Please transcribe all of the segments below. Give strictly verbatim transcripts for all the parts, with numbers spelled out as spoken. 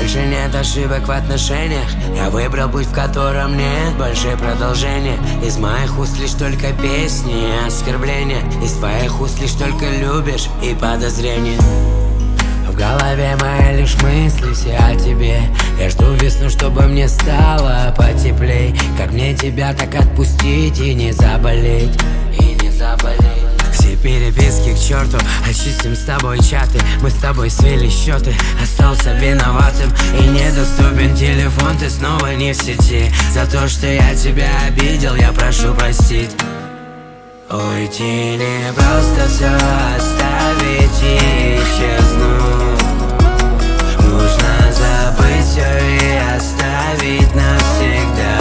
Больше нет ошибок в отношениях. Я выбрал путь, в котором нет больше продолжения. Из моих уст лишь только песни и оскорбления. Из твоих уст лишь только любишь и подозрения. В голове мои лишь мысли все о тебе. Я жду весну, чтобы мне стало потеплей. Как мне тебя так отпустить и не заболеть, и не заболеть. Все переписки к черту, очистим с тобой чаты. Мы с тобой свели счеты, остался виноватым. И недоступен телефон, ты снова не в сети. За то, что я тебя обидел, я прошу простить. Уйти не просто все оставить и исчезнуть. Нужно забыть все и оставить навсегда.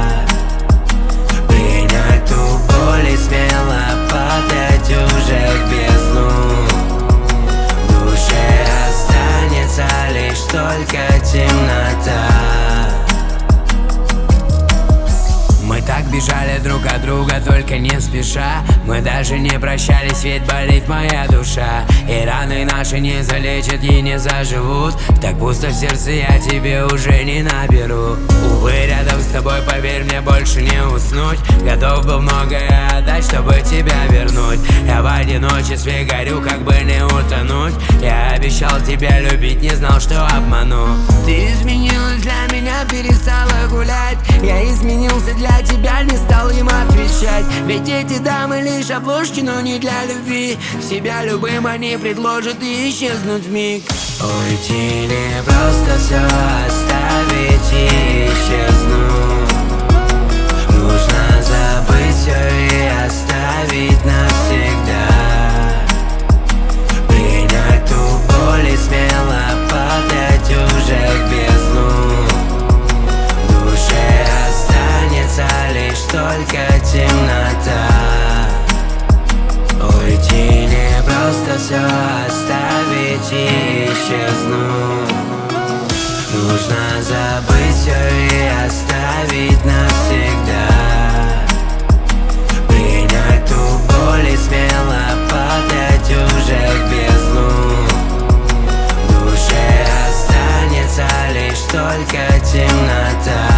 Принять ту боль и смело падать уже в бездну. В душе останется лишь только темнота. Мы так бежали друг от друга, только не спеша. Мы даже не прощались, ведь болит моя душа. И раны наши не залечат и не заживут. Так пусто в сердце, я тебе уже не наберу. Увы, рядом с тобой, поверь мне, больше не уснуть. Готов был многое отдать, чтобы тебя вернуть. Я в одиночестве горю, как бы не утонуть. Я обещал тебя любить, не знал, что обману. Ты изменилась для меня, перестала гулять. Я изменился для тебя, не стал им отвечать. Ведь эти дамы лишь обложки, но не для любви. Себя любым они предложат и исчезнут вмиг. Уйти не просто все оставить и исчезнуть. Нужно забыть все и оставить навсегда. Принять ту боль и смело падать уже в бездну. В душе останется лишь только темнота. Уйти не просто все оставить и исчезнуть. Нужно забыть все и оставить навсегда. Принять ту боль и смело падать уже в бездну. В душе останется лишь только темнота.